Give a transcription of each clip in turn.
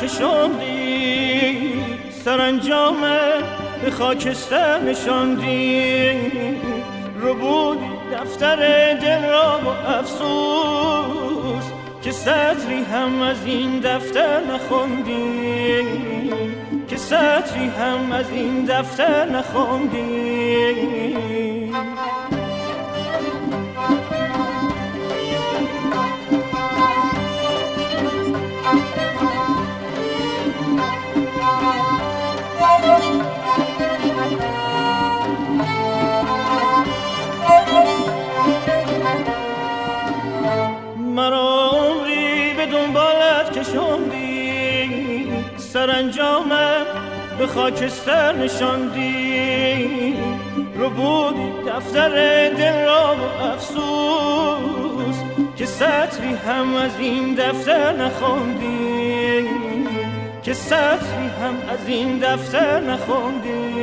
کشاندی، سرانجام به خاکستر نشاندی، ربودی دفتر دل را با افسوس که سطری هم از این دفتر نخوندی، که سطری هم از این دفتر نخوندی. مرا عمری به دنبالت کشاندی، سرانجامم به خاکستر نشاندی، ربودی دفتر دل را با افسوس که سطری هم از این دفتر نخوندی، که سطری هم از این دفتر نخوندی.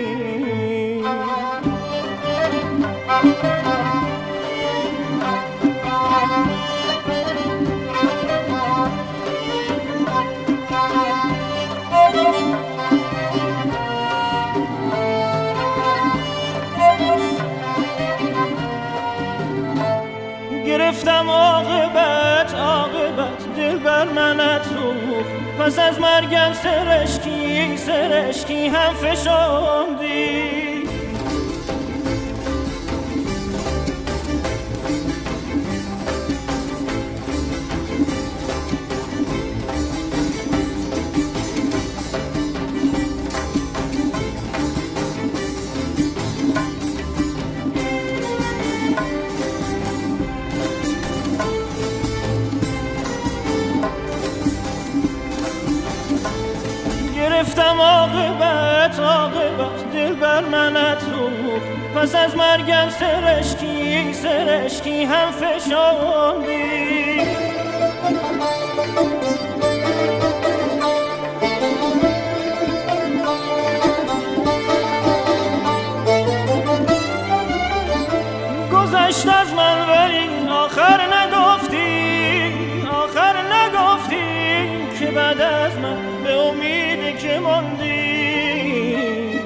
گرفتم عاقبت دل بر منت سوخت، پس از مرگم سرشکی هم فشاندی. گرفتم عاقبت دل بر منت سوخت، پس از مرگم سرشکی هم فشاندی. گذشت از من ولی آخر نگفتی که بعد از من به امیدی که ماندی.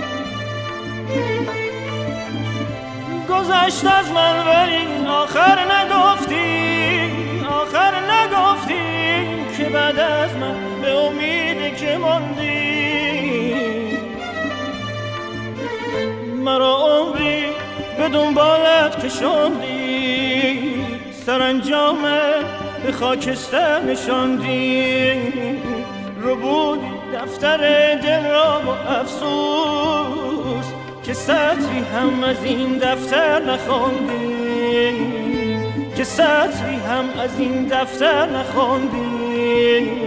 گذشت از من ولی آخر نگفتی که بعد از من به امیدی که ماندی. مرا عمری به دنبالت کشاندی، سرانجام به خاکستر نشاندی، ربودی دفتر دل را با افسوس که سطری هم از این دفتر نخوندی، که سطری هم از این دفتر نخوندی.